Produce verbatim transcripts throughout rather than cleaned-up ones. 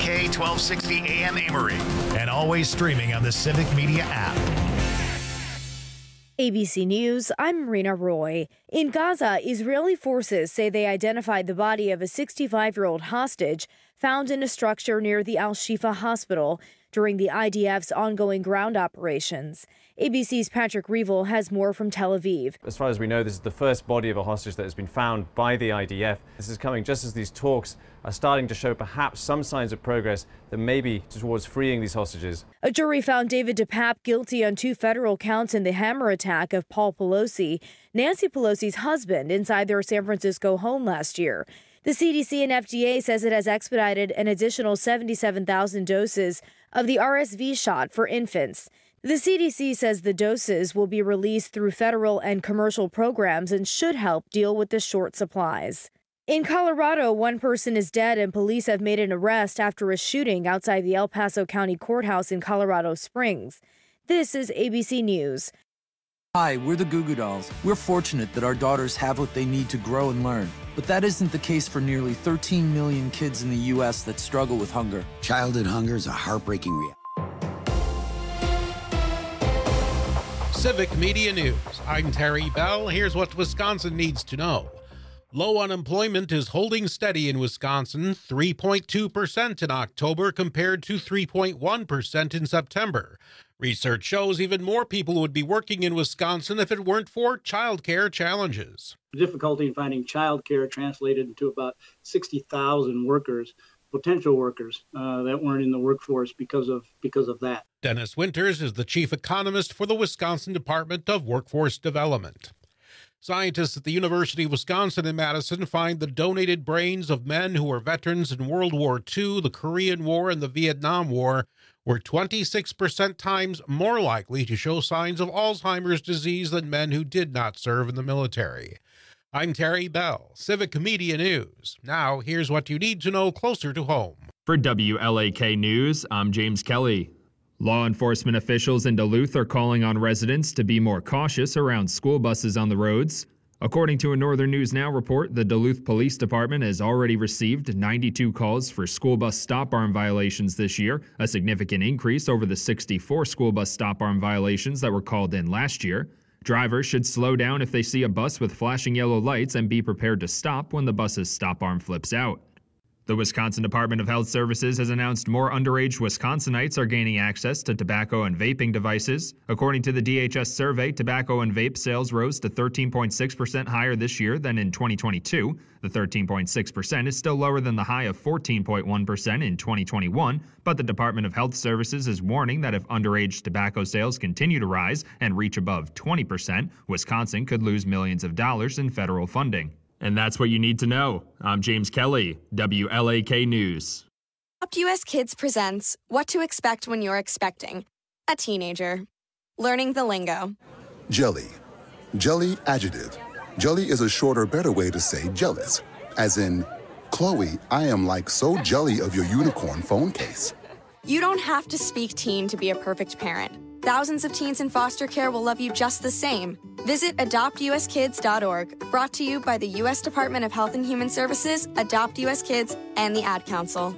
K twelve sixty A M Amory, and always streaming on the Civic Media app. A B C News, I'm Marina Roy. In Gaza, Israeli forces say they identified the body of a sixty-five-year-old hostage found in a structure near the Al-Shifa hospital during the I D F's ongoing ground operations. A B C's Patrick Reevell has more from Tel Aviv. As far as we know, this is the first body of a hostage that has been found by the I D F. This is coming just as these talks are starting to show perhaps some signs of progress that may be towards freeing these hostages. A jury found David DePape guilty on two federal counts in the hammer attack of Paul Pelosi, Nancy Pelosi's husband, inside their San Francisco home last year. The C D C and F D A says it has expedited an additional seventy-seven thousand doses of the R S V shot for infants. The C D C says the doses will be released through federal and commercial programs and should help deal with the short supplies. In Colorado, one person is dead and police have made an arrest after a shooting outside the El Paso County Courthouse in Colorado Springs. This is A B C News. Hi, we're the Goo Goo Dolls. We're fortunate that our daughters have what they need to grow and learn. But that isn't the case for nearly thirteen million kids in the U S that struggle with hunger. Childhood hunger is a heartbreaking reality. Civic Media News. I'm Terry Bell. Here's what Wisconsin needs to know. Low unemployment is holding steady in Wisconsin, three point two percent in October compared to three point one percent in September. Research shows even more people would be working in Wisconsin if it weren't for childcare challenges. Difficulty in finding childcare translated into about sixty thousand workers, potential workers, uh, that weren't in the workforce because of because of that. Dennis Winters is the chief economist for the Wisconsin Department of Workforce Development. Scientists at the University of Wisconsin in Madison find the donated brains of men who were veterans in World War Two, the Korean War, and the Vietnam War were twenty-six percent times more likely to show signs of Alzheimer's disease than men who did not serve in the military. I'm Terry Bell, Civic Media News. Now, here's what you need to know closer to home. For W L A K News, I'm James Kelly. Law enforcement officials in Duluth are calling on residents to be more cautious around school buses on the roads. According to a Northern News Now report, the Duluth Police Department has already received ninety-two calls for school bus stop arm violations this year, a significant increase over the sixty-four school bus stop arm violations that were called in last year. Drivers should slow down if they see a bus with flashing yellow lights and be prepared to stop when the bus's stop arm flips out. The Wisconsin Department of Health Services has announced more underage Wisconsinites are gaining access to tobacco and vaping devices. According to the D H S survey, tobacco and vape sales rose to thirteen point six percent higher this year than in twenty twenty-two. The thirteen point six percent is still lower than the high of fourteen point one percent in twenty twenty-one, but the Department of Health Services is warning that if underage tobacco sales continue to rise and reach above twenty percent, Wisconsin could lose millions of dollars in federal funding. And that's what you need to know. I'm James Kelly, W L A K News. Adopt U S Kids presents What to Expect When You're Expecting a Teenager. Learning the lingo. Jelly. Jelly adjective. Jelly is a shorter, better way to say jealous. As in, Chloe, I am like so jelly of your unicorn phone case. You don't have to speak teen to be a perfect parent. Thousands of teens in foster care will love you just the same. Visit adopt u s kids dot org, brought to you by the U S Department of Health and Human Services, Adopt U S Kids, and the Ad Council.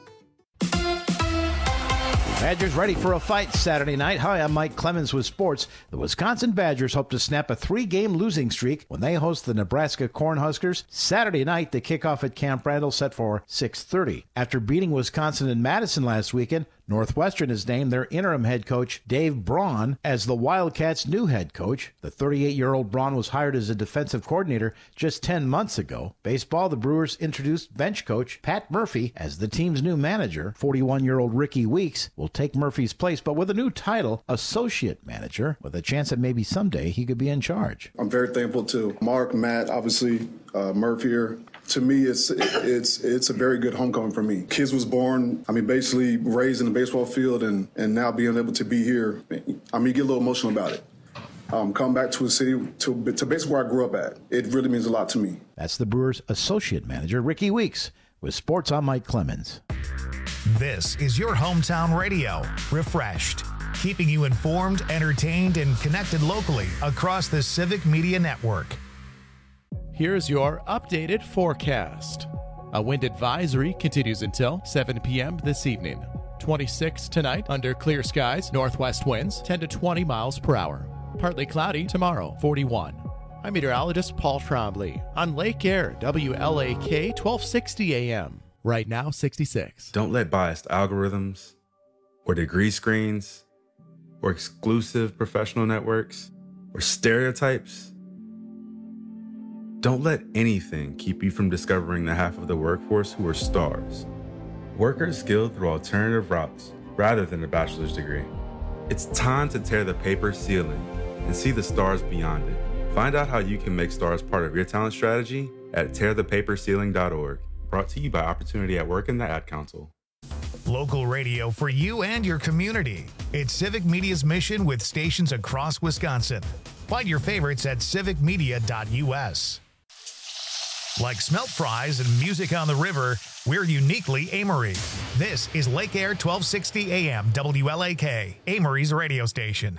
Badgers ready for a fight Saturday night. Hi, I'm Mike Clemens with sports. The Wisconsin Badgers hope to snap a three-game losing streak when they host the Nebraska Cornhuskers. Saturday night, the kickoff at Camp Randall set for six thirty. After beating Wisconsin in Madison last weekend, Northwestern has named their interim head coach, Dave Braun, as the Wildcats' new head coach. The thirty-eight-year-old Braun was hired as a defensive coordinator just ten months ago. Baseball, the Brewers introduced bench coach Pat Murphy as the team's new manager. forty-one-year-old Ricky Weeks will take Murphy's place, but with a new title, associate manager, with a chance that maybe someday he could be in charge. I'm very thankful to Mark, Matt, obviously, uh, Murph here. To me, it's it's it's a very good homecoming for me. Kids was born, I mean, basically raised in the baseball field, and, and now being able to be here, I mean, you get a little emotional about it. Um, come back to a city, to, to basically where I grew up at. It really means a lot to me. That's the Brewers' associate manager, Ricky Weeks. With sports, I'm Mike Clemens. This is your hometown radio, Refreshed, keeping you informed, entertained, and connected locally across the Civic Media Network. Here's your updated forecast. A wind advisory continues until seven p.m. this evening. twenty-six tonight under clear skies, northwest winds ten to twenty miles per hour. Partly cloudy tomorrow, forty-one. I'm meteorologist Paul Trombley on Lake Air, W L A K, twelve sixty A M. Right now, sixty-six. Don't let biased algorithms or degree screens or exclusive professional networks or stereotypes. Don't let anything keep you from discovering the half of the workforce who are stars. Workers skilled through alternative routes rather than a bachelor's degree. It's time to tear the paper ceiling and see the stars beyond it. Find out how you can make stars part of your talent strategy at tear the paper ceiling dot org. Brought to you by Opportunity at Work and the Ad Council. Local radio for you and your community. It's Civic Media's mission with stations across Wisconsin. Find your favorites at civic media dot u s. Like smelt fries and music on the river, we're uniquely Amory. This is Lake Air twelve sixty A M W L A K, Amory's radio station.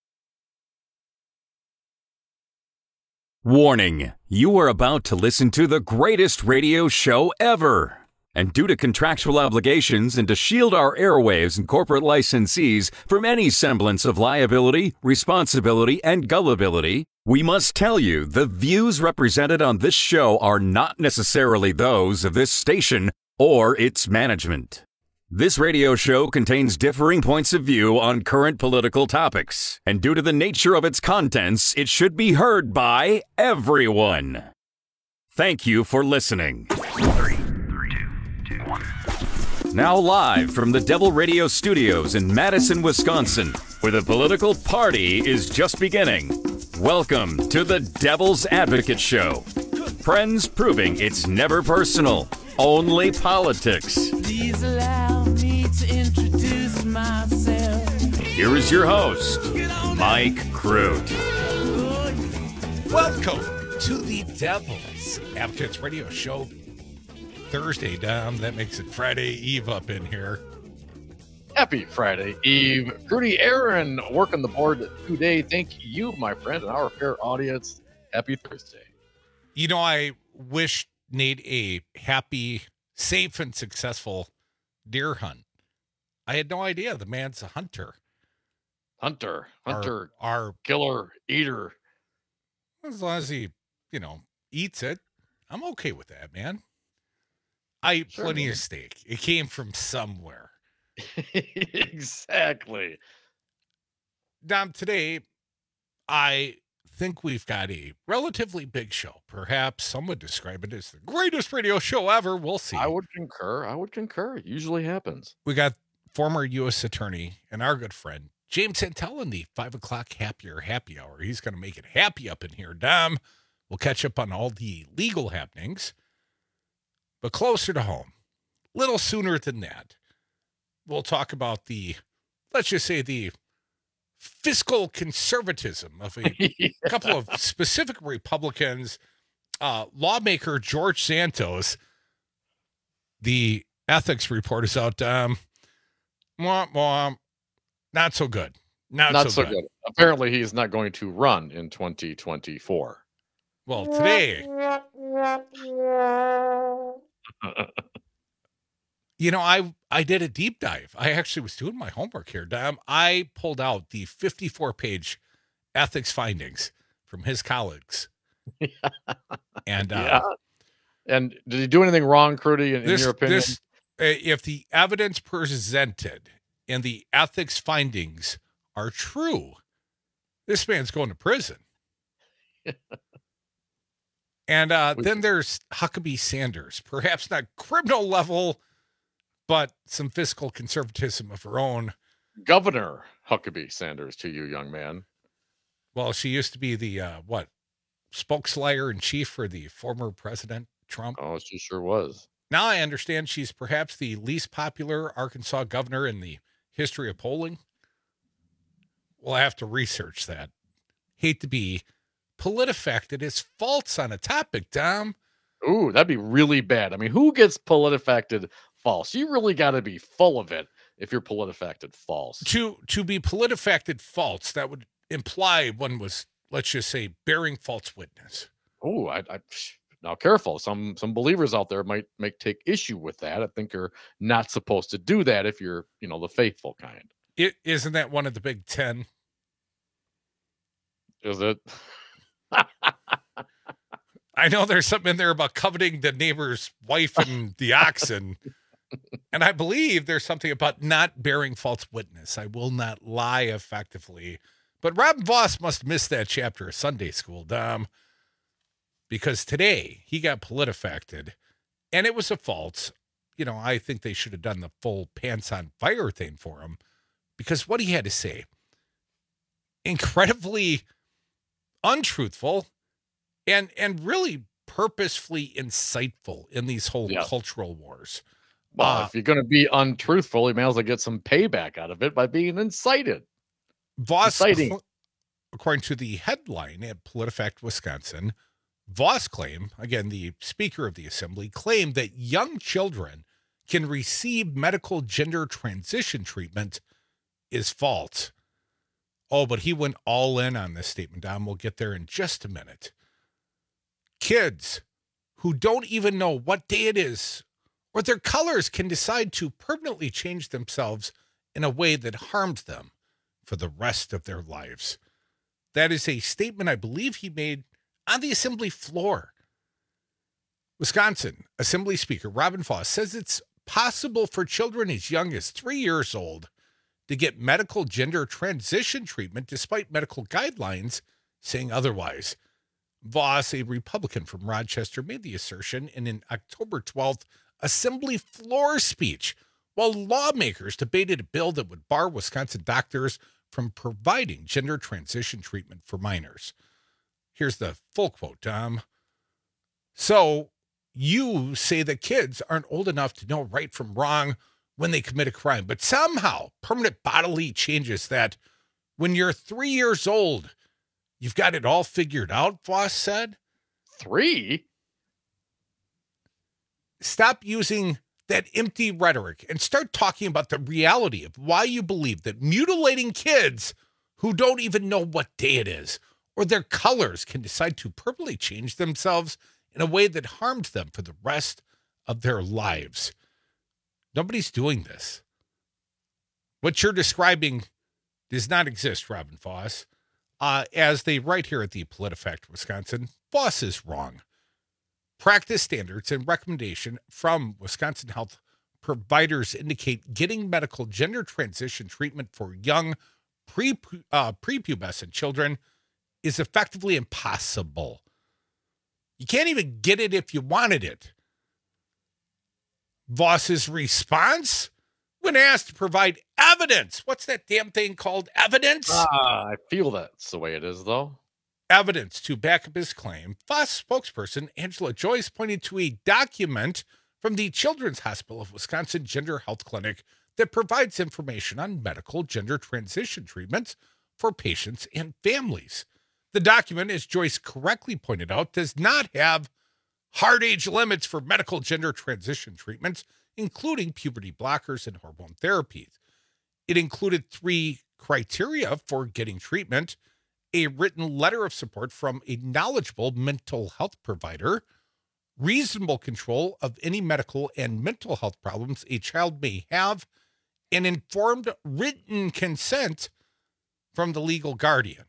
Warning, you are about to listen to the greatest radio show ever. And due to contractual obligations and to shield our airwaves and corporate licensees from any semblance of liability, responsibility, and gullibility, we must tell you the views represented on this show are not necessarily those of this station or its management. This radio show contains differing points of view on current political topics, and due to the nature of its contents, it should be heard by everyone. Thank you for listening. Three, three, two, two, one. Now live from the Devil Radio Studios in Madison, Wisconsin, where the political party is just beginning. Welcome to the Devil's Advocate Show. Friends proving it's never personal, only politics. Please allow me to introduce myself. Here is your host, Mike Crute. Welcome to the Devil's Advocates Radio Show. Thursday, Dom. That makes it Friday Eve up in here. Happy Friday Eve. Rudy Aaron working the board today. Thank you, my friend, and our fair audience. Happy Thursday. You know, I wish Nate a happy, safe, and successful deer hunt. I had no idea the man's a hunter. Hunter. Hunter. Our, our killer, eater. As long as he, you know, eats it, I'm okay with that, man. I eat sure, plenty man. of steak. It came from somewhere. Exactly. Dom, today, I think we've got a relatively big show. Perhaps some would describe it as the greatest radio show ever. We'll see. I would concur. I would concur. It usually happens. We got former U S attorney and our good friend, James Santel, in the five o'clock happier happy hour. He's going to make it happy up in here. Dom, we'll catch up on all the legal happenings. But closer to home, little sooner than that, we'll talk about the, let's just say the fiscal conservatism of a yeah. couple of specific Republicans. Uh, lawmaker George Santos, the ethics report is out. Um, wah, wah, not so good. Not, not so, so good. good. Apparently, he is not going to run in twenty twenty-four. Well, today, you know, I I did a deep dive. I actually was doing my homework here, Dom. I pulled out the fifty-four page ethics findings from his colleagues. and uh, yeah. And did he do anything wrong, Crudy, in, this, in your opinion? This, uh, if the evidence presented and the ethics findings are true, this man's going to prison. And uh, then there's Huckabee Sanders, perhaps not criminal level, but some fiscal conservatism of her own. Governor Huckabee Sanders to you, young man. Well, she used to be the, uh, what, spokesliar in chief for the former President Trump. Oh, she sure was. Now I understand she's perhaps the least popular Arkansas governor in the history of polling. We'll have to research that. Hate to be PolitiFacted as false on a topic, Dom. Ooh, that'd be really bad. I mean, who gets PolitiFacted false? You really got to be full of it if you're PolitiFacted false. To to be PolitiFacted false, that would imply one was, let's just say, bearing false witness. Oh, I, I Now, careful. Some some believers out there might make take issue with that. I think you're not supposed to do that if you're, you know, the faithful kind. It, isn't that one of the Big Ten? Is it? I know there's something in there about coveting the neighbor's wife and the oxen. And I believe there's something about not bearing false witness. I will not lie effectively. But Robin Voss must miss that chapter of Sunday school, Dom. Because today he got PolitiFacted, and it was a false. You know, I think they should have done the full pants on fire thing for him, because what he had to say, incredibly untruthful and and really purposefully insightful in these whole Yeah. cultural wars. Well, Uh, if you're going to be untruthful, you may as well get some payback out of it by being incited. Voss, Inciting. according to the headline at PolitiFact Wisconsin, Voss claimed, again, the Speaker of the Assembly, claimed that young children can receive medical gender transition treatment is false. Oh, but he went all in on this statement, Dom. We'll get there in just a minute. Kids who don't even know what day it is or their colors can decide to permanently change themselves in a way that harms them for the rest of their lives. That is a statement I believe he made on the Assembly floor. Wisconsin Assembly Speaker Robin Voss says it's possible for children as young as three years old to get medical gender transition treatment despite medical guidelines saying otherwise. Voss, a Republican from Rochester, made the assertion in an October twelfth Assembly floor speech while lawmakers debated a bill that would bar Wisconsin doctors from providing gender transition treatment for minors. Here's the full quote, Tom. So you say that kids aren't old enough to know right from wrong when they commit a crime, but somehow permanent bodily changes that when you're three years old, you've got it all figured out, Voss said. Three? Stop using that empty rhetoric and start talking about the reality of why you believe that mutilating kids who don't even know what day it is or their colors can decide to permanently change themselves in a way that harms them for the rest of their lives. Nobody's doing this. What you're describing does not exist, Robin Voss. Uh, as they write here at the PolitiFact Wisconsin, Voss is wrong. Practice standards and recommendation from Wisconsin health providers indicate getting medical gender transition treatment for young pre, uh, prepubescent children is effectively impossible. You can't even get it if you wanted it. Voss's response, when asked to provide evidence, what's that damn thing called? Evidence? Ah, I feel that's the way it is, though. Evidence to back up his claim, Voss spokesperson Angela Joyce pointed to a document from the Children's Hospital of Wisconsin Gender Health Clinic that provides information on medical gender transition treatments for patients and families. The document, as Joyce correctly pointed out, does not have hard age limits for medical gender transition treatments, including puberty blockers and hormone therapies. It included three criteria for getting treatment: a written letter of support from a knowledgeable mental health provider, reasonable control of any medical and mental health problems a child may have, and informed written consent from the legal guardian.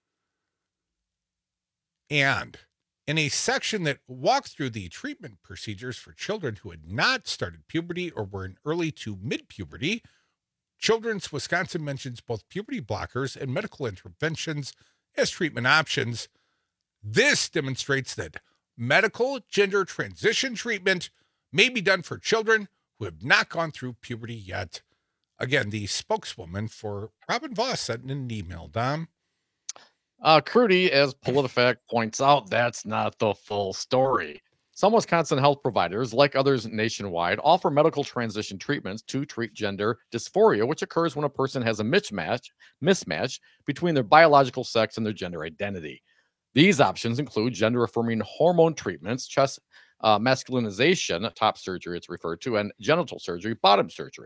And in a section that walked through the treatment procedures for children who had not started puberty or were in early to mid-puberty, Children's Wisconsin mentions both puberty blockers and medical interventions as treatment options. This demonstrates that medical gender transition treatment may be done for children who have not gone through puberty yet. Again, the spokeswoman for Robin Voss said in an email, Dom. Uh, Crudy, as PolitiFact points out, that's not the full story. Some Wisconsin health providers, like others nationwide, offer medical transition treatments to treat gender dysphoria, which occurs when a person has a mismatch, mismatch between their biological sex and their gender identity. These options include gender-affirming hormone treatments, chest uh, masculinization, top surgery it's referred to, and genital surgery, bottom surgery.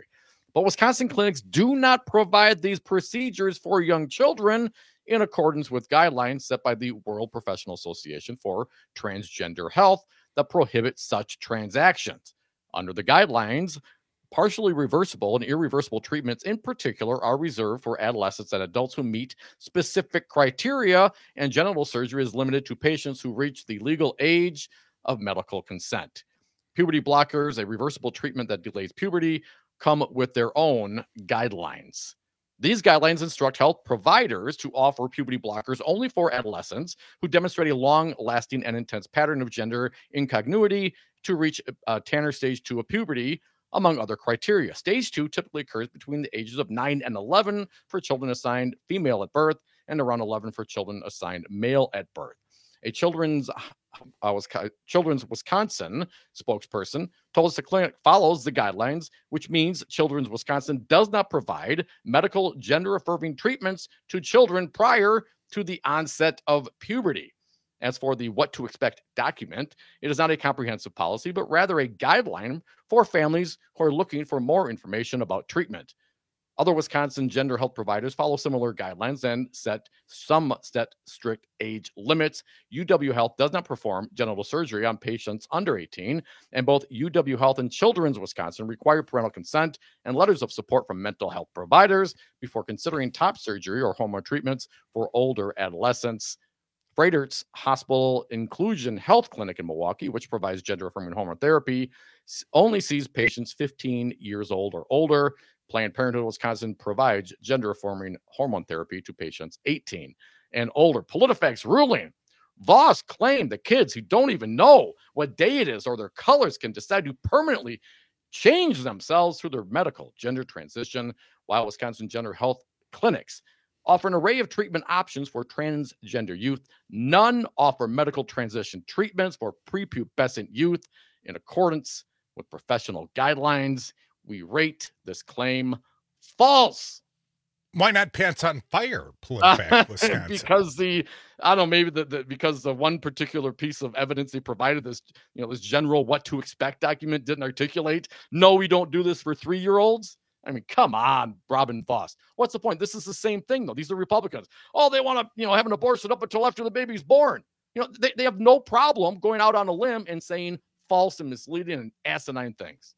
But Wisconsin clinics do not provide these procedures for young children in accordance with guidelines set by the World Professional Association for Transgender Health that prohibit such transactions. Under the guidelines, partially reversible and irreversible treatments in particular are reserved for adolescents and adults who meet specific criteria, and genital surgery is limited to patients who reach the legal age of medical consent. Puberty blockers, a reversible treatment that delays puberty, come with their own guidelines. These guidelines instruct health providers to offer puberty blockers only for adolescents who demonstrate a long-lasting and intense pattern of gender incongruity to reach uh, Tanner stage two of puberty, among other criteria. Stage two typically occurs between the ages of nine and eleven for children assigned female at birth and around eleven for children assigned male at birth. A children's uh, was, Children's Wisconsin spokesperson told us the clinic follows the guidelines, which means Children's Wisconsin does not provide medical gender-affirming treatments to children prior to the onset of puberty. As for the What to Expect document, it is not a comprehensive policy, but rather a guideline for families who are looking for more information about treatment. Other Wisconsin gender health providers follow similar guidelines and set some set strict age limits. U W Health does not perform genital surgery on patients under eighteen, and both U W Health and Children's Wisconsin require parental consent and letters of support from mental health providers before considering top surgery or hormone treatments for older adolescents. Freightert's Hospital Inclusion Health Clinic in Milwaukee, which provides gender-affirming hormone therapy, only sees patients fifteen years old or older. Planned Parenthood Wisconsin provides gender-affirming hormone therapy to patients eighteen and older. PolitiFact's ruling. Voss claimed that kids who don't even know what day it is or their colors can decide to permanently change themselves through their medical gender transition, while Wisconsin Gender Health Clinics offer an array of treatment options for transgender youth. None offer medical transition treatments for prepubescent youth in accordance with professional guidelines. We rate this claim false. Why not Pants on Fire, PolitiFact, Wisconsin? Because the, I don't know, maybe the, the because the one particular piece of evidence they provided, this, you know, this general What to Expect document didn't articulate, no, we don't do this for three-year-olds. I mean, come on, Robin Voss. What's the point? This is the same thing, though. These are Republicans. Oh, they want to, you know, have an abortion up until after the baby's born. You know, they, they have no problem going out on a limb and saying false and misleading and asinine things.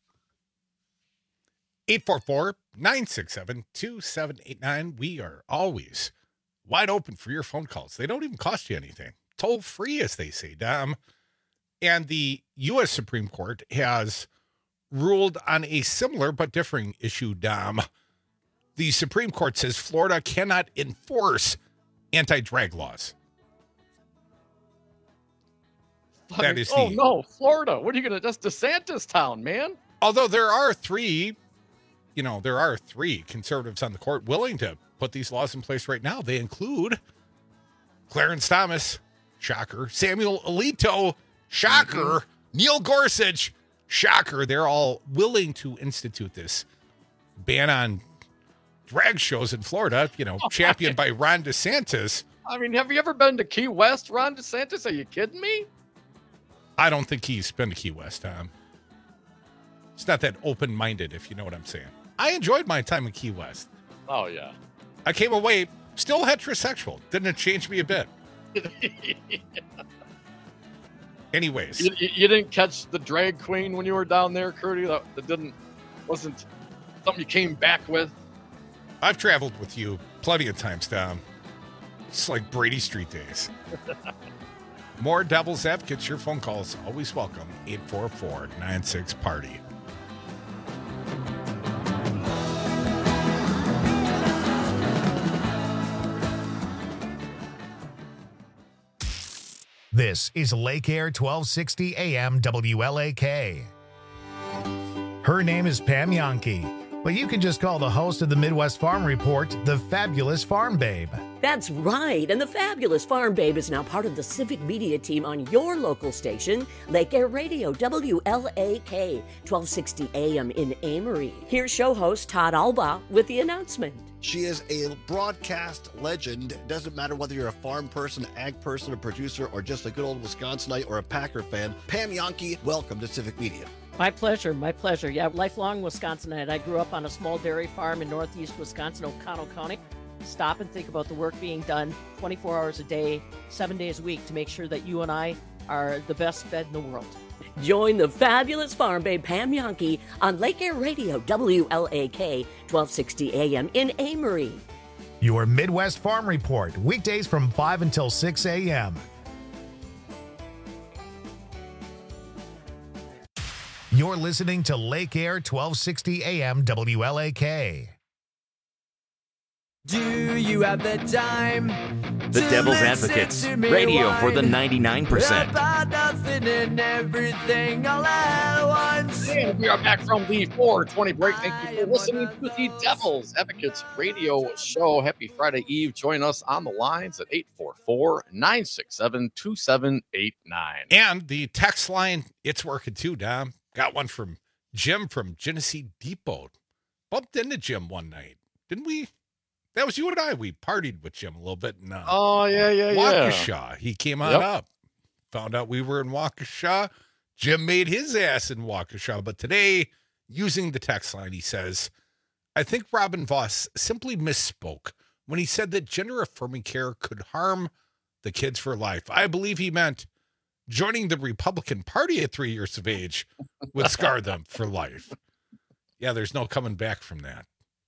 eight four four, nine six seven, two seven eight nine. We are always wide open for your phone calls. They don't even cost you anything. Toll free, as they say, Dom. And the U S Supreme Court has ruled on a similar but differing issue, Dom. The Supreme Court says Florida cannot enforce anti-drag laws. That is oh, the, no, Florida. What are you going to, that's DeSantis town, man. Although there are three, you know, there are three conservatives on the court willing to put these laws in place right now. They include Clarence Thomas, shocker, Samuel Alito, shocker, mm-hmm. Neil Gorsuch, shocker. They're all willing to institute this ban on drag shows in Florida, you know, championed by Ron DeSantis. I mean, have you ever been to Key West, Ron DeSantis? Are you kidding me? I don't think he's been to Key West, Tom. It's not that open-minded, if you know what I'm saying. I enjoyed my time in Key West. Oh, yeah. I came away still heterosexual. Didn't it change me a bit? yeah. Anyways. You, you didn't catch the drag queen when you were down there, Curdy? That, that didn't, wasn't something you came back with? I've traveled with you plenty of times, Tom. It's like Brady Street days. More Devil's Advocates. Your phone calls always welcome. eight four four, nine six, party. This is Lake Air twelve sixty A M W L A K. Her name is Pam Yankee, but you can just call the host of the Midwest Farm Report the Fabulous Farm Babe. That's right, and the Fabulous Farm Babe is now part of the Civic Media team on your local station, Lake Air Radio, W L A K, twelve sixty A M in Amory. Here's show host Todd Alba with the announcement. She is a broadcast legend. It doesn't matter whether you're a farm person, ag person, a producer, or just a good old Wisconsinite or a Packer fan. Pam Yankee, welcome to Civic Media. My pleasure, my pleasure. Yeah, lifelong Wisconsinite. I grew up on a small dairy farm in northeast Wisconsin, O'Connell County. Stop and think about the work being done twenty-four hours a day, seven days a week to make sure that you and I are the best fed in the world. Join the fabulous farm babe Pam Yankee on Lake Air Radio, W L A K, twelve sixty A M in Amory. Your Midwest Farm Report, weekdays from five until six a.m. You're listening to Lake Air twelve sixty A M W L A K. Do you have the time? The Devil's Advocates, radio for the ninety-nine percent. About nothing and everything all at once. And we are back from the four twenty break. Thank you for listening to the Devil's Advocates radio show. Happy Friday Eve. Join us on the lines at eight four four, nine six seven, two seven eight nine. And the text line, it's working too, Dom. Got one from Jim from Genesee Depot. Bumped into Jim one night. Didn't we? That was you and I. We partied with Jim a little bit in uh, oh, yeah, yeah, Waukesha. yeah. He came on Yep. up. Found out we were in Waukesha. Jim made his ass in Waukesha. But today, using the text line, he says, I think Robin Voss simply misspoke when he said that gender-affirming care could harm the kids for life. I believe he meant joining the Republican Party at three years of age would scar them for life. Yeah, there's no coming back from that.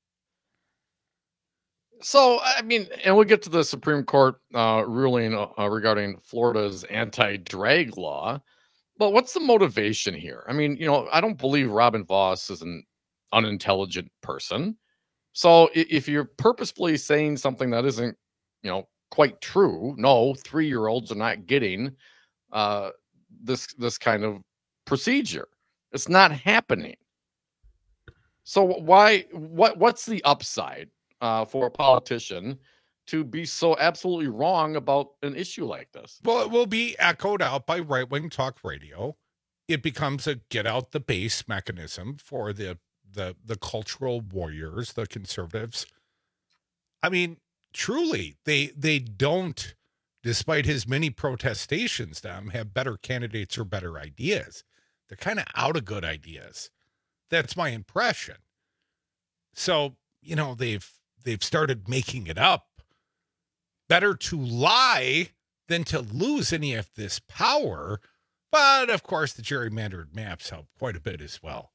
So, I mean, and we'll get to the Supreme Court uh, ruling uh, regarding Florida's anti-drag law, but what's the motivation here? I mean, you know, I don't believe Robin Voss is an unintelligent person. So i- if you're purposefully saying something that isn't, you know, quite true, no, three-year-olds are not getting uh, this this kind of procedure. It's not happening. So why? What? What's the upside uh, for a politician to be so absolutely wrong about an issue like this? Well, it will be echoed out by right-wing talk radio. It becomes a get out the base mechanism for the the the cultural warriors, the conservatives. I mean, truly, they they don't, despite his many protestations, them have better candidates or better ideas. They're kind of out of good ideas. That's my impression. So, you know, they've they've started making it up. Better to lie than to lose any of this power. But of course, the gerrymandered maps help quite a bit as well.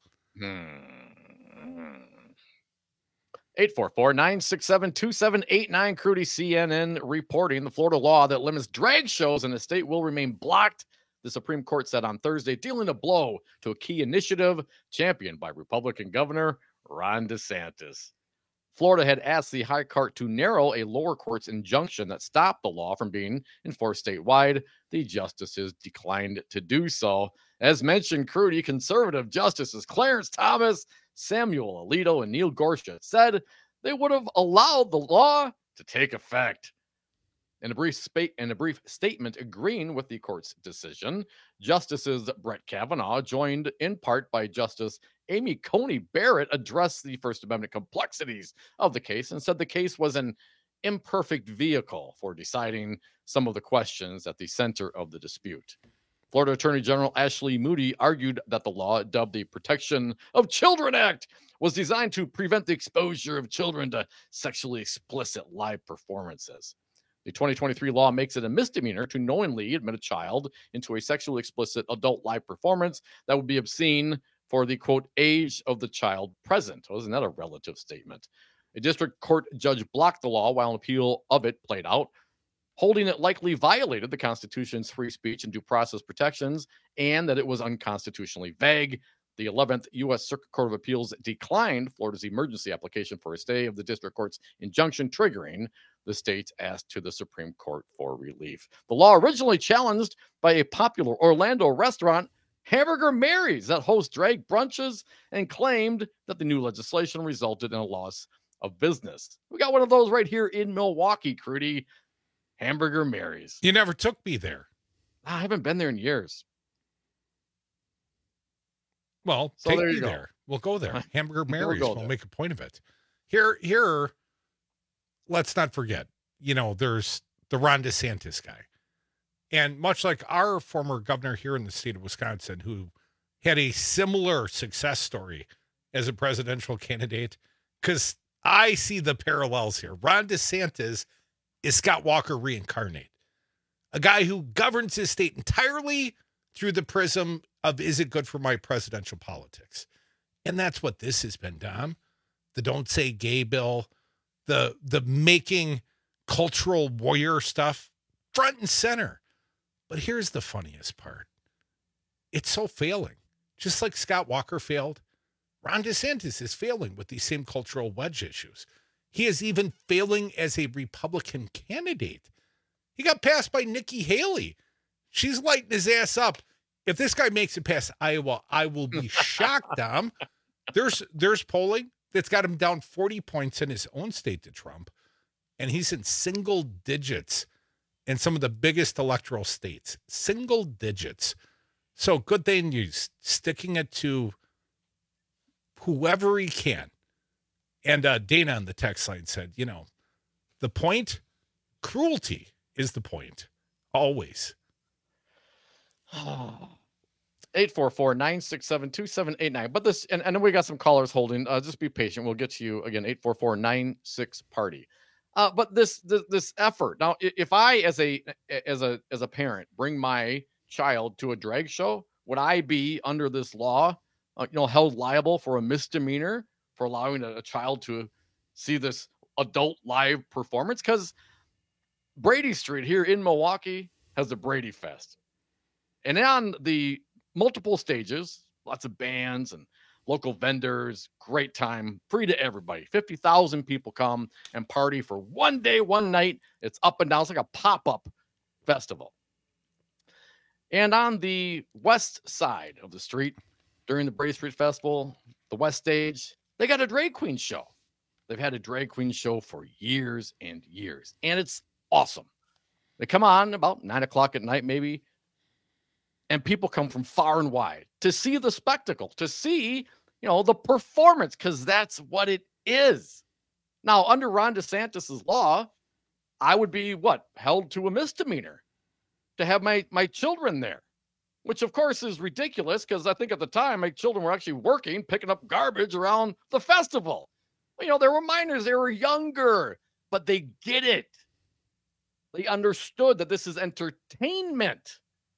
eight four four, nine six seven, two seven eight nine. Crudy C N N reporting the Florida law that limits drag shows in the state will remain blocked. The Supreme Court said on Thursday, dealing a blow to a key initiative championed by Republican Governor Ron DeSantis. Florida had asked the High Court to narrow a lower court's injunction that stopped the law from being enforced statewide. The justices declined to do so. As mentioned, Crudy, conservative justices Clarence Thomas, Samuel Alito, and Neil Gorsuch said they would have allowed the law to take effect. In a brief spa- in a brief statement agreeing with the court's decision, Justices Brett Kavanaugh, joined in part by Justice Amy Coney Barrett, addressed the First Amendment complexities of the case and said the case was an imperfect vehicle for deciding some of the questions at the center of the dispute. Florida Attorney General Ashley Moody argued that the law, dubbed the Protection of Children Act, was designed to prevent the exposure of children to sexually explicit live performances. The twenty twenty-three law makes it a misdemeanor to knowingly admit a child into a sexually explicit adult live performance that would be obscene for the, quote, age of the child present. Wasn't that a relative statement? A district court judge blocked the law while an appeal of it played out, holding it likely violated the Constitution's free speech and due process protections and that it was unconstitutionally vague. The eleventh U S Circuit Court of Appeals declined Florida's emergency application for a stay of the district court's injunction, triggering the state's ask to the Supreme Court for relief. The law originally challenged by a popular Orlando restaurant, Hamburger Mary's, that hosts drag brunches, and claimed that the new legislation resulted in a loss of business. We got one of those right here in Milwaukee, Crudy. Hamburger Mary's. You never took me there. I haven't been there in years. Well, So take there me you go. there. We'll go there. Hamburger We'll Mary's. go We'll there. make a point of it. Here, here, let's not forget, you know, there's the Ron DeSantis guy. And much like our former governor here in the state of Wisconsin, who had a similar success story as a presidential candidate? Because I see the parallels here. Ron DeSantis is Scott Walker reincarnate, a guy who governs his state entirely through the prism of, is it good for my presidential politics? And that's what this has been, Dom. The Don't Say Gay bill, the the making cultural warrior stuff front and center. But here's the funniest part. It's so failing. Just like Scott Walker failed, Ron DeSantis is failing with these same cultural wedge issues. He is even failing as a Republican candidate. He got passed by Nikki Haley. She's lighting his ass up. If this guy makes it past Iowa, I will be shocked, Dom. There's there's polling that's got him down forty points in his own state to Trump, and he's in single digits in some of the biggest electoral states. Single digits. So good thing you're sticking it to whoever he can. And uh, Dana on the text line said, you know, the point, cruelty is the point. Always. eight four four, nine six seven, two seven eight nine. But this, and, and then we got some callers holding. Uh, just be patient. We'll get to you again, eight four four, nine six party. Uh, but this, this this effort. Now, if I as a as a as a parent bring my child to a drag show, would I be under this law, uh, you know, held liable for a misdemeanor for allowing a, a child to see this adult live performance? Because Brady Street here in Milwaukee has the Brady Fest. And on the multiple stages, lots of bands and local vendors, great time, free to everybody. fifty thousand people come and party for one day, one night. It's up and down. It's like a pop-up festival. And on the west side of the street, during the Brady Street Festival, the west stage, they got a drag queen show. They've had a drag queen show for years and years, and it's awesome. They come on about nine o'clock at night, maybe, and people come from far and wide to see the spectacle, to see, you know, the performance, because that's what it is. Now, under Ron DeSantis's law, I would be, what, held to a misdemeanor to have my, my children there, which, of course, is ridiculous, because I think at the time, my children were actually working, picking up garbage around the festival. You know, they were minors, they were younger, but they get it. They understood that this is entertainment.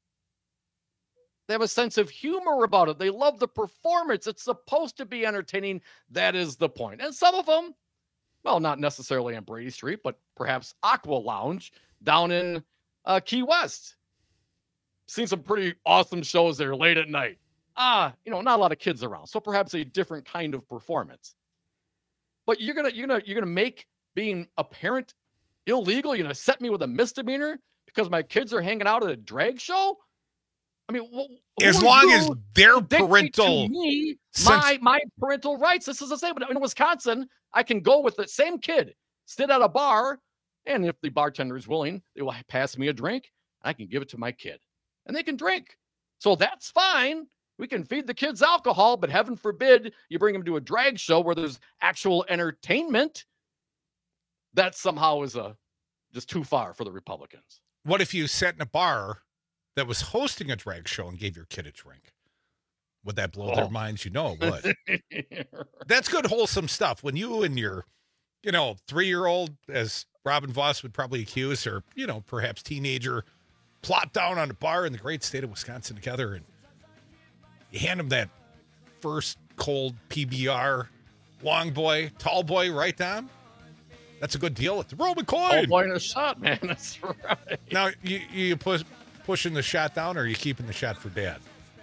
They have a sense of humor about it. They love the performance. It's supposed to be entertaining. That is the point. And some of them, well, not necessarily on Brady Street, but perhaps Aqua Lounge down in uh, Key West. Seen some pretty awesome shows there late at night. Ah, you know, not a lot of kids around, so perhaps a different kind of performance. But you're gonna, you're gonna, you're gonna make being a parent illegal. You're gonna set me with a misdemeanor because my kids are hanging out at a drag show. I mean, wh- as long as their parental, me, my my parental rights. This is the same. But in Wisconsin, I can go with the same kid, sit at a bar, and if the bartender is willing, they will pass me a drink. I can give it to my kid, and they can drink. So that's fine. We can feed the kids alcohol, but heaven forbid you bring them to a drag show where there's actual entertainment. That somehow is a just too far for the Republicans. What if you sat in a bar that was hosting a drag show and gave your kid a drink? Would that blow oh. their minds? You know it would. That's good, wholesome stuff. When you and your, you know, three-year-old, as Robin Voss would probably accuse, or, you know, perhaps teenager, plop down on a bar in the great state of Wisconsin together, and you hand them that first cold P B R long boy, tall boy, right, Dom? That's a good deal at the Roman coin. Tall boy in a shot, man. That's right. Now, you, you push... pushing the shot down, or are you keeping the shot for dad?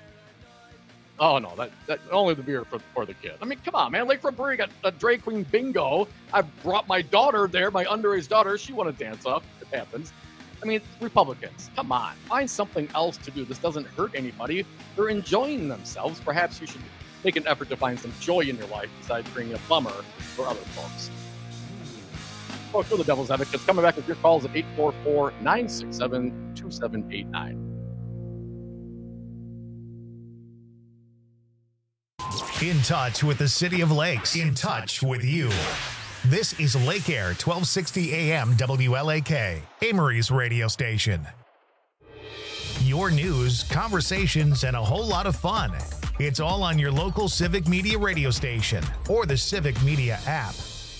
Oh, no, that, that only the beer for, for the kid. I mean, come on, man. Lakefront Brewery got a drag queen bingo. I brought my daughter there, my underage daughter. She want to dance up. It happens. I mean, Republicans, come on. Find something else to do. This doesn't hurt anybody. They're enjoying themselves. Perhaps you should make an effort to find some joy in your life besides being a bummer for other folks. Folks, for the Devil's Advocates, coming back with your calls at eight four four, nine six seven, two seven eight nine. In touch with the City of Lakes. In touch with you. This is Lake Air, twelve sixty A M W L A K, Amory's radio station. Your news, conversations, and a whole lot of fun. It's all on your local Civic Media radio station or the Civic Media app.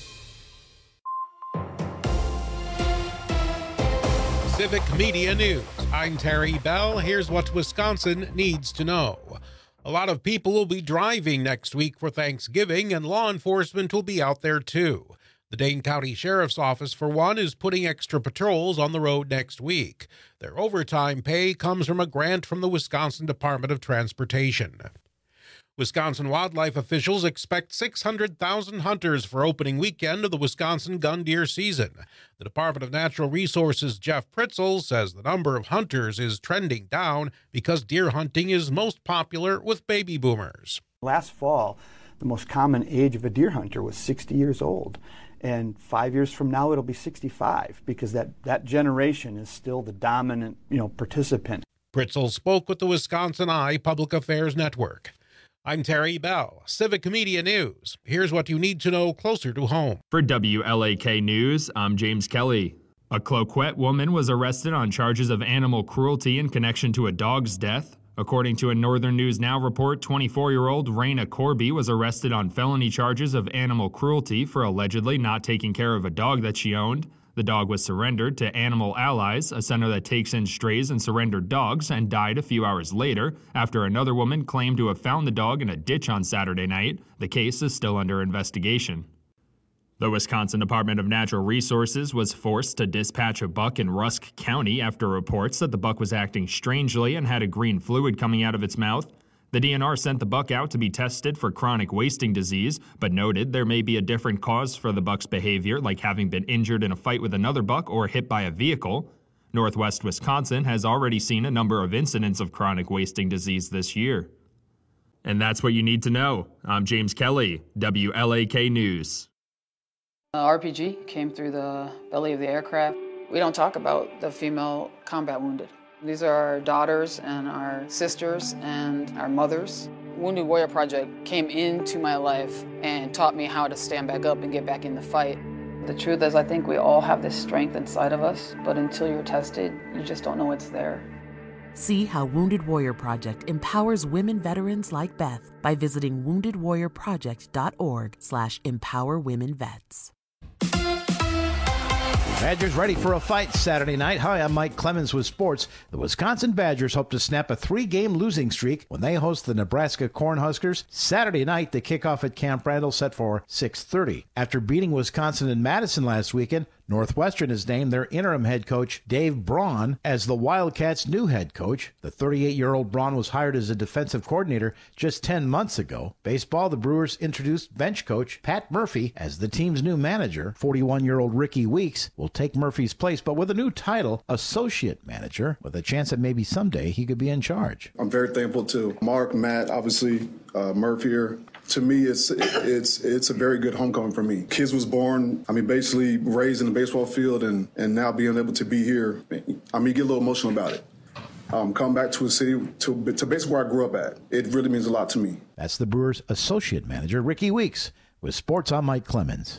Civic Media News. I'm Terry Bell. Here's what Wisconsin needs to know. A lot of people will be driving next week for Thanksgiving, and law enforcement will be out there too. The Dane County Sheriff's Office, for one, is putting extra patrols on the road next week. Their overtime pay comes from a grant from the Wisconsin Department of Transportation. Wisconsin wildlife officials expect six hundred thousand hunters for opening weekend of the Wisconsin gun deer season. The Department of Natural Resources' Jeff Pritzel says the number of hunters is trending down because deer hunting is most popular with baby boomers. Last fall, the most common age of a deer hunter was sixty years old. And five years from now, it'll be sixty-five because that, that generation is still the dominant, you know, participant. Pritzel spoke with the Wisconsin Eye Public Affairs Network. I'm Terry Bell, Civic Media News. Here's what you need to know closer to home. For W L A K News, I'm James Kelly. A Cloquet woman was arrested on charges of animal cruelty in connection to a dog's death. According to a Northern News Now report, twenty-four-year-old Raina Corby was arrested on felony charges of animal cruelty for allegedly not taking care of a dog that she owned. The dog was surrendered to Animal Allies, a center that takes in strays and surrendered dogs, and died a few hours later after another woman claimed to have found the dog in a ditch on Saturday night. The case is still under investigation. The Wisconsin Department of Natural Resources was forced to dispatch a buck in Rusk County after reports that the buck was acting strangely and had a green fluid coming out of its mouth. The D N R sent the buck out to be tested for chronic wasting disease, but noted there may be a different cause for the buck's behavior, like having been injured in a fight with another buck or hit by a vehicle. Northwest Wisconsin has already seen a number of incidents of chronic wasting disease this year. And that's what you need to know. I'm James Kelly, W L A K News. Uh, R P G came through the belly of the aircraft. We don't talk about the female combat wounded. These are our daughters and our sisters and our mothers. Wounded Warrior Project came into my life and taught me how to stand back up and get back in the fight. The truth is, I think we all have this strength inside of us, but until you're tested, you just don't know it's there. See how Wounded Warrior Project empowers women veterans like Beth by visiting wounded warrior project dot org slash empower women vets. Badgers ready for a fight Saturday night. Hi, I'm Mike Clemens with sports. The Wisconsin Badgers hope to snap a three-game losing streak when they host the Nebraska Cornhuskers. Saturday night, the kickoff at Camp Randall set for six thirty. After beating Wisconsin in Madison last weekend, Northwestern has named their interim head coach, Dave Braun, as the Wildcats' new head coach. The thirty-eight-year-old Braun was hired as a defensive coordinator just ten months ago. Baseball, the Brewers introduced bench coach Pat Murphy as the team's new manager. forty-one-year-old Ricky Weeks will take Murphy's place, but with a new title, associate manager, with a chance that maybe someday he could be in charge. I'm very thankful to Mark, Matt, obviously, uh, Murphy here. To me, it's it's it's a very good homecoming for me. Kids was born, I mean, basically raised in the baseball field, and, and now being able to be here, I mean, get a little emotional about it. Um, come back to a city, to, to basically where I grew up at. It really means a lot to me. That's the Brewers' associate manager, Ricky Weeks. With sports, I'm Mike Clemens.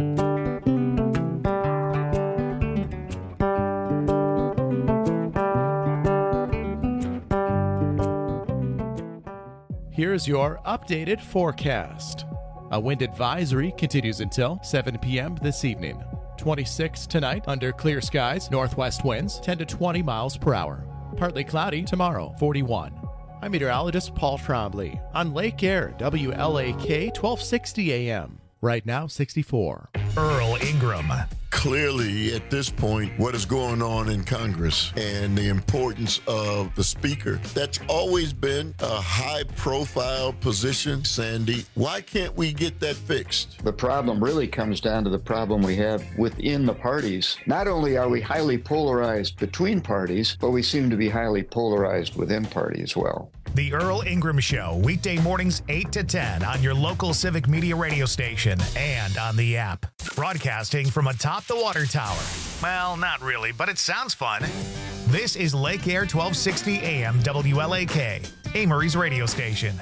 Here's your updated forecast. A wind advisory continues until seven p.m. this evening. twenty-six tonight under clear skies, northwest winds ten to twenty miles per hour. Partly cloudy tomorrow, forty-one. I'm meteorologist Paul Trombley on Lake Air, W L A K, twelve sixty A M. Right now, sixty-four. Earl Ingram. Clearly, at this point, what is going on in Congress and the importance of the Speaker, that's always been a high-profile position, Sandy. Why can't we get that fixed? The problem really comes down to the problem we have within the parties. Not only are we highly polarized between parties, but we seem to be highly polarized within party as well. The Earl Ingram Show, weekday mornings eight to ten on your local Civic Media radio station and on the app. Broadcasting from atop the water tower. Well, not really, but it sounds fun. This is Lake Air twelve sixty A M W L A K, Amory's radio station.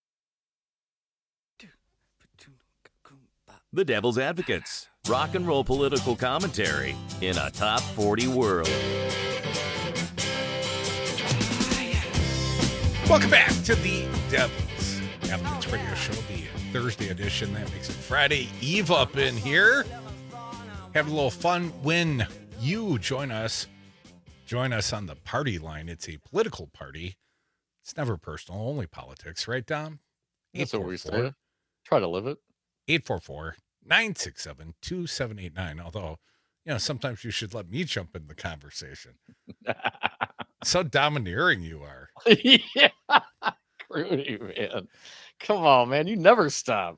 The Devil's Advocates, rock and roll political commentary in a top forty world. Welcome back to the Devil's Radio Show, the Thursday edition. That makes it Friday Eve up in here. Have a little fun when you join us. Join us on the party line. It's a political party. It's never personal, only politics, right, Dom? That's what we say. Try to live it. eight four four, nine six seven, two seven eight nine. Although, you know, sometimes you should let me jump in the conversation. So domineering you are. Yeah. Rudy, man. Come on, man. You never stop.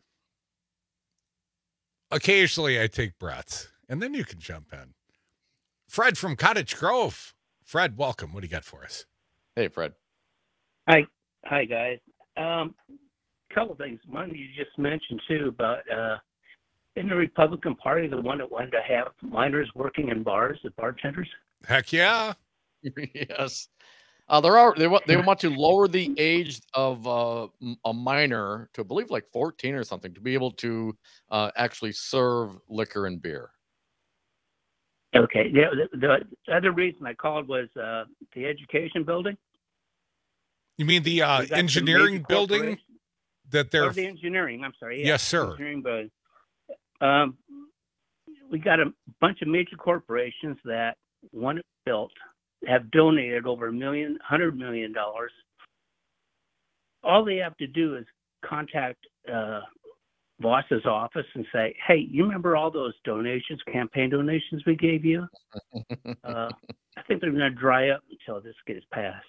Occasionally I take breaths, and then you can jump in. Fred from Cottage Grove. Fred, welcome. What do you got for us? Hey, Fred. Hi. Hi, guys. Um, couple things. One you just mentioned, too, about uh, in the Republican Party, the one that wanted to have minors working in bars, the bartenders. Heck yeah. Yes. Uh, there are they want they want to lower the age of uh, a minor to I believe like fourteen or something to be able to uh, actually serve liquor and beer. Okay. Yeah. The, the other reason I called was uh, the education building. You mean the uh, engineering building that they're or the engineering? I'm sorry. Yeah, yes, sir. Engineering building. Um, we got a bunch of major corporations that want it built. Have donated over a million, hundred million dollars. All they have to do is contact uh, Voss's office and say, "Hey, you remember all those donations, campaign donations we gave you? uh, I think they're going to dry up until this gets passed."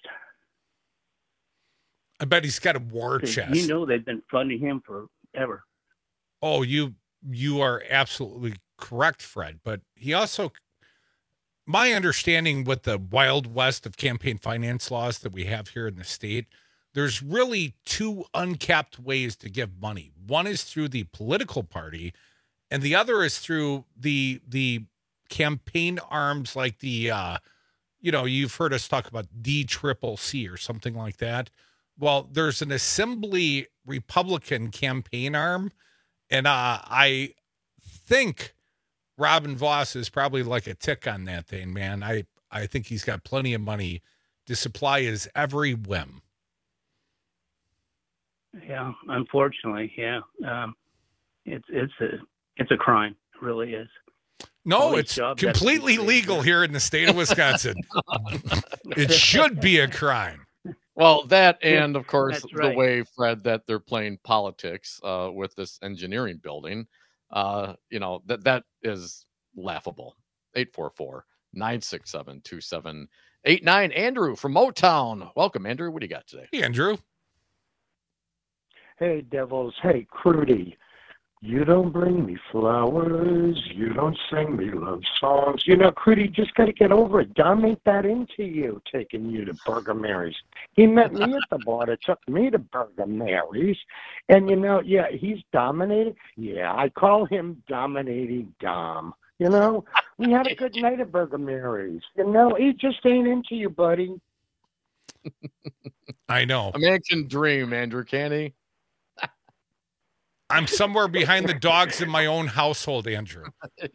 I bet he's got a war chest. You know they've been funding him forever. Oh, you you are absolutely correct, Fred. But he also. My understanding with the Wild West of campaign finance laws that we have here in the state, there's really two uncapped ways to give money. One is through the political party, and the other is through the the campaign arms like the, uh, you know, you've heard us talk about D Triple C or something like that. Well, there's an Assembly Republican campaign arm, and uh, I think Robin Voss is probably like a tick on that thing, man. I, I think he's got plenty of money to supply his every whim. Yeah, unfortunately, yeah. Um, it's it's a it's a crime, it really is. No, it's completely legal here in the state of Wisconsin. It should be a crime. Well, that and of course That's right. the way, Fred, that they're playing politics uh, with this engineering building. Uh, you know, that that is laughable. eight four four, nine six seven, two seven eight nine. Andrew from Motown. Welcome, Andrew. What do you got today? Hey, Andrew. Hey, Devils. Hey, Crudy. You don't bring me flowers. You don't sing me love songs. You know, Crudy, just got to get over it. Dominate that into you, taking you to Burger Mary's. He met me at the border, took me to Burger Mary's. And, you know, yeah, he's dominating. Yeah, I call him Dominating Dom. You know, we had a good night at Burger Mary's. You know, he just ain't into you, buddy. I know. A man can dream, Andrew, can he? I'm somewhere behind the dogs in my own household, Andrew.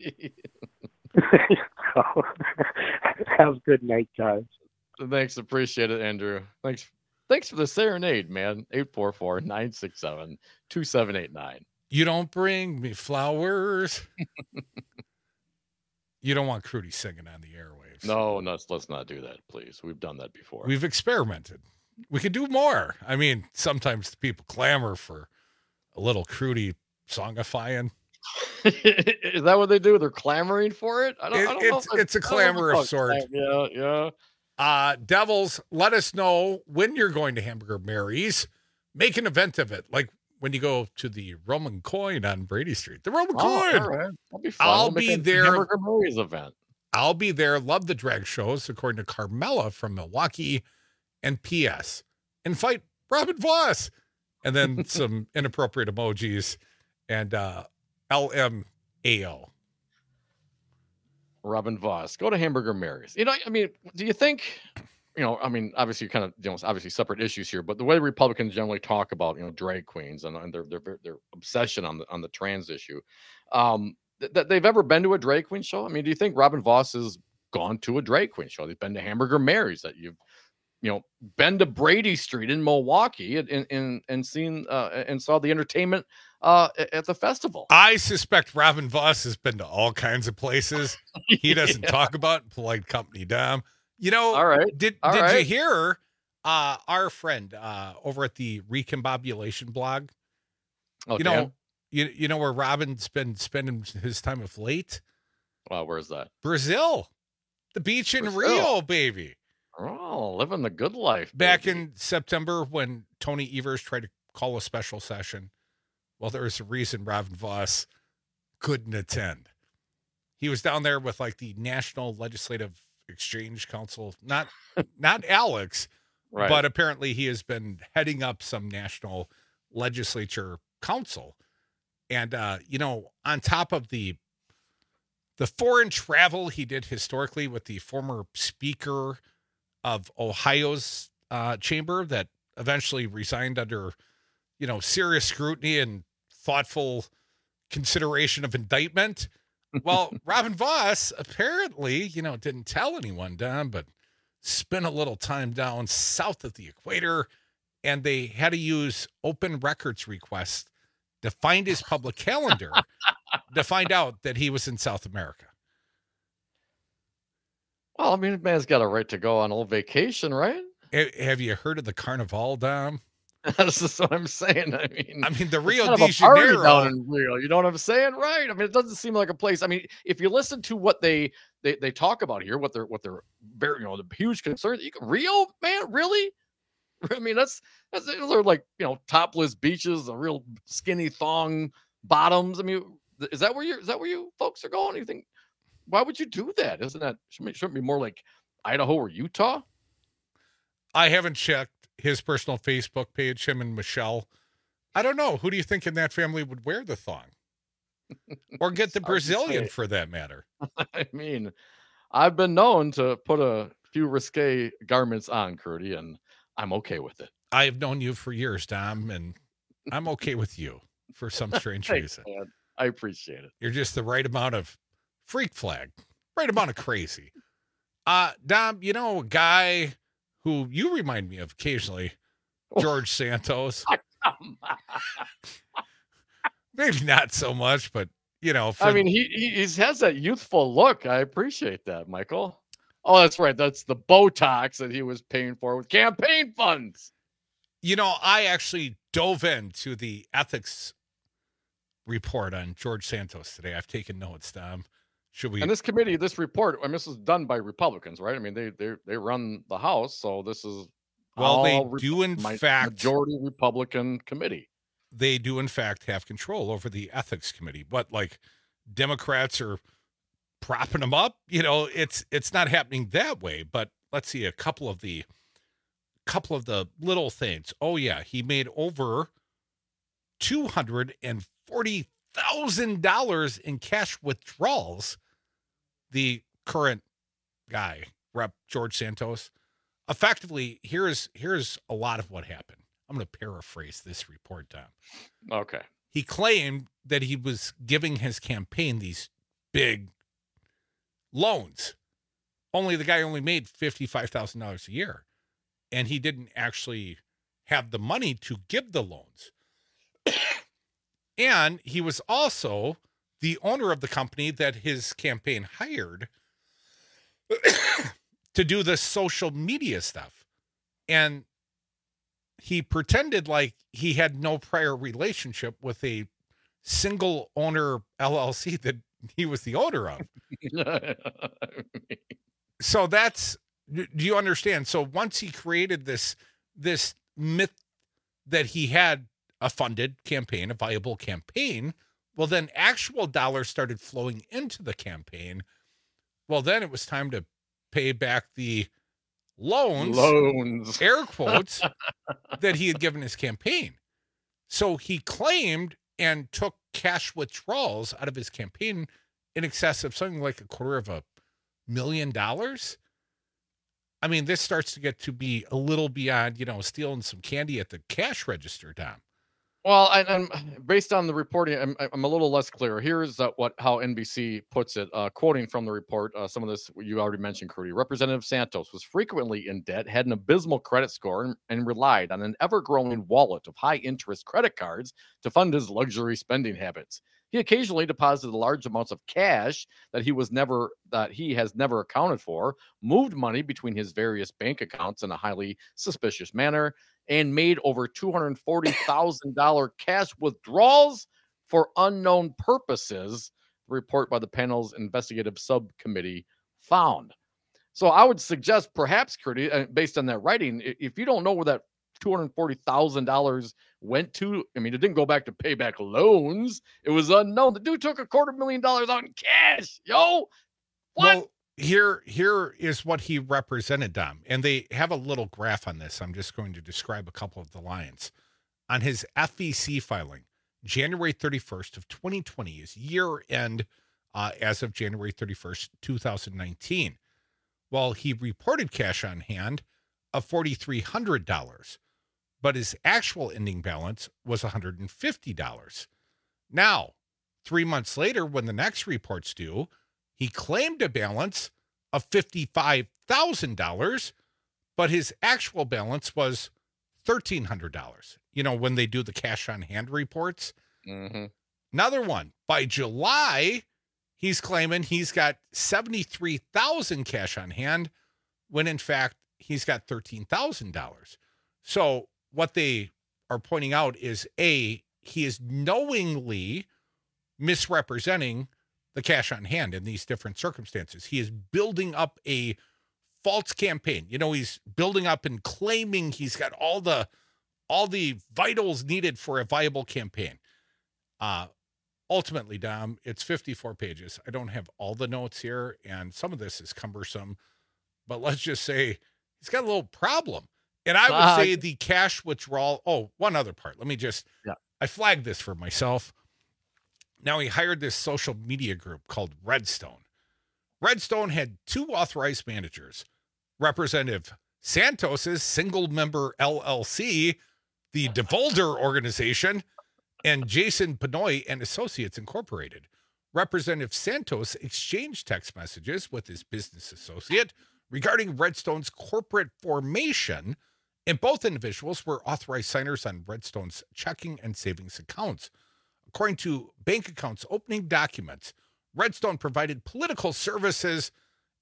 Have a good night, guys. Thanks. Appreciate it, Andrew. Thanks. Thanks for the serenade, man. eight four four, nine six seven, two seven eight nine. You don't bring me flowers. You don't want Crudy singing on the airwaves. No, no, let's not do that, please. We've done that before. We've experimented. We could do more. I mean, sometimes people clamor for a little Crudy songifying. Is that what they do? They're clamoring for it? I don't, It- I don't know. it's if it's a I don't know clamor if of it's sort. clam- Yeah, yeah. Uh, Devils, let us know when you're going to Hamburger Mary's. Make an event of it, like when you go to the Roman Coin on Brady Street. The Roman Oh, Coin. all right. That'll be fun. I'll We'll make be a there. Hamburger Mary's event. I'll be there. Love the drag shows, according to Carmela from Milwaukee, and P S and fight Robin Voss, and then some inappropriate emojis and uh, L M A O. Robin Voss. Go to Hamburger Mary's. You know, I mean, do you think, you know, I mean, obviously kind of, you know, obviously separate issues here, but the way Republicans generally talk about, you know, drag queens and, and their, their, their obsession on the, on the trans issue, um, that th- they've ever been to a drag queen show? I mean, do you think Robin Voss has gone to a drag queen show? They've been to Hamburger Mary's that you've, you know, been to Brady Street in Milwaukee and and and seen uh, and saw the entertainment uh, at the festival. I suspect Robin Voss has been to all kinds of places he doesn't Yeah. talk about. Polite company, Dom. You know, All right. did All did right. you hear uh, our friend uh, over at the Recombobulation blog? Oh, you know, Dan? you you know where Robin's been spending his time of late? Wow, where's that? Brazil, the beach in Brazil. Rio, baby. Oh, living the good life. Back baby. in September when Tony Evers tried to call a special session, well, there was a reason Robin Voss couldn't attend. He was down there with like the National Legislative Exchange Council, not not Alex, Right. but apparently he has been heading up some national legislature council. And uh, you know, on top of the the foreign travel he did historically with the former speaker of Ohio's uh, chamber that eventually resigned under, you know, serious scrutiny and thoughtful consideration of indictment. Well, Robin Voss apparently, you know, didn't tell anyone, Don, but spent a little time down south of the equator, and they had to use open records requests to find his public calendar to find out that he was in South America. Well, I mean, the man's got a right to go on a little vacation, right? Ha- Have you heard of the Carnival, Dom? This is what I'm saying. I mean, I mean, the it's Rio kind de of a party Janeiro. down in Rio. You know what I'm saying, right? I mean, it doesn't seem like a place. I mean, if you listen to what they they, they talk about here, what they're what they're very, you know, the huge concern. You can, Rio, man, really? I mean, that's that's those are like, you know, topless beaches, the real skinny thong bottoms. I mean, is that where you is that where you folks are going? You think? Why would you do that? Isn't that shouldn't it, shouldn't it be more like Idaho or Utah? I haven't checked his personal Facebook page, him and Michelle. I don't know. Who do you think in that family would wear the thong? Or get the It's hard to Brazilian say. for that matter? I mean, I've been known to put a few risque garments on, Curdy, and I'm okay with it. I have known you for years, Dom, and I'm okay with you for some strange Thanks, reason. man. I appreciate it. You're just the right amount of freak flag, right amount of crazy. Uh, Dom, you know, a guy who you remind me of occasionally, George Santos. Maybe not so much, but you know, for, I mean, he, he he's has that youthful look. I appreciate that, Michael. Oh, that's right. That's the Botox that he was paying for with campaign funds. you know, I actually dove into the ethics report on George Santos today. I've taken notes, Tom. Should we? And this committee, this report, I mean, this is done by Republicans, right? I mean, they they they run the House, so this is Well, they all do in my fact- majority Republican committee. They do in fact have control over the ethics committee, but like Democrats are propping them up. You know, it's it's not happening that way. But let's see a couple of the couple of the little things. Oh yeah, he made over two hundred and forty thousand dollars in cash withdrawals. The current guy, Rep George Santos, effectively here's here's a lot of what happened. I'm going to paraphrase this report, Tom. Okay. He claimed that he was giving his campaign these big loans. Only the guy only made fifty-five thousand dollars a year. And he didn't actually have the money to give the loans. And he was also the owner of the company that his campaign hired to do the social media stuff. And he pretended like he had no prior relationship with a single owner L L C that he was the owner of. So that's, do you understand? So once he created this, this myth that he had a funded campaign, a viable campaign, well, then actual dollars started flowing into the campaign. Well, then it was time to pay back the loans, Loans. air quotes, that he had given his campaign. So he claimed and took cash withdrawals out of his campaign in excess of something like a quarter of a million dollars. I mean, this starts to get to be a little beyond, you know, stealing some candy at the cash register, Tom. Well, I, I'm based on the reporting, I'm, I'm a little less clear. Here's uh, what how N B C puts it, uh, quoting from the report. Uh, some of this you already mentioned, Crudy. Representative Santos was frequently in debt, had an abysmal credit score, and, and relied on an ever-growing wallet of high-interest credit cards to fund his luxury spending habits. He occasionally deposited large amounts of cash that he was never that he has never accounted for, moved money between his various bank accounts in a highly suspicious manner, and made over two hundred forty thousand dollars cash withdrawals for unknown purposes, the report by the panel's investigative subcommittee found. So I would suggest perhaps, Curdy, based on that writing, if you don't know where that two hundred forty thousand dollars went to, I mean, it didn't go back to pay back loans. It was unknown. The dude took a quarter million dollars out in cash. Yo, what? Well, here, here is what he represented, Dom. And they have a little graph on this. I'm just going to describe a couple of the lines. On his F E C filing, January thirty-first of twenty twenty is year end uh, as of January thirty-first, two thousand nineteen. While he reported cash on hand of four thousand three hundred dollars, but his actual ending balance was one hundred fifty dollars. Now, three months later, when the next report's due, he claimed a balance of fifty-five thousand dollars, but his actual balance was one thousand three hundred dollars. You know, when they do the cash on hand reports. Mm-hmm. Another one, by July, he's claiming he's got seventy-three thousand dollars cash on hand, when in fact, he's got thirteen thousand dollars. So what they are pointing out is, A, he is knowingly misrepresenting the cash on hand in these different circumstances. He is building up a false campaign. You know, he's building up and claiming he's got all the all the vitals needed for a viable campaign. Uh, ultimately, Dom, it's fifty-four pages. I don't have all the notes here, and some of this is cumbersome, but let's just say he's got a little problem. And I would uh, say the cash withdrawal. Oh, one other part. Let me just, yeah. I flagged this for myself. Now, he hired this social media group called Redstone. Redstone had two authorized managers, Representative Santos's single member L L C, the DeVolder organization, and Jason Benoit and Associates Incorporated. Representative Santos exchanged text messages with his business associate regarding Redstone's corporate formation, and both individuals were authorized signers on Redstone's checking and savings accounts. According to bank accounts opening documents, Redstone provided political services,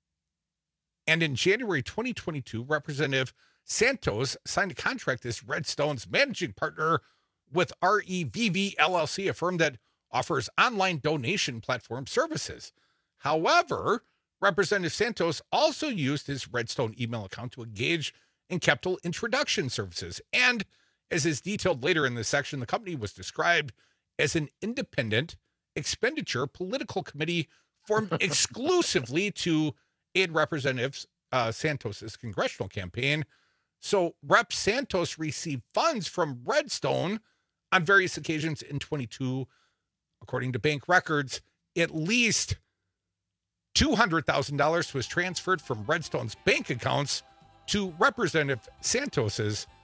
and in January twenty twenty-two, Representative Santos signed a contract as Redstone's managing partner with R E V V L L C, a firm that offers online donation platform services. However, Representative Santos also used his Redstone email account to engage in capital introduction services. And as is detailed later in this section, the company was described as an independent expenditure political committee formed exclusively to aid Representative uh, Santos's congressional campaign. So Rep Santos received funds from Redstone on various occasions in twenty-two, according to bank records. At least two hundred thousand dollars was transferred from Redstone's bank accounts to Representative Santos's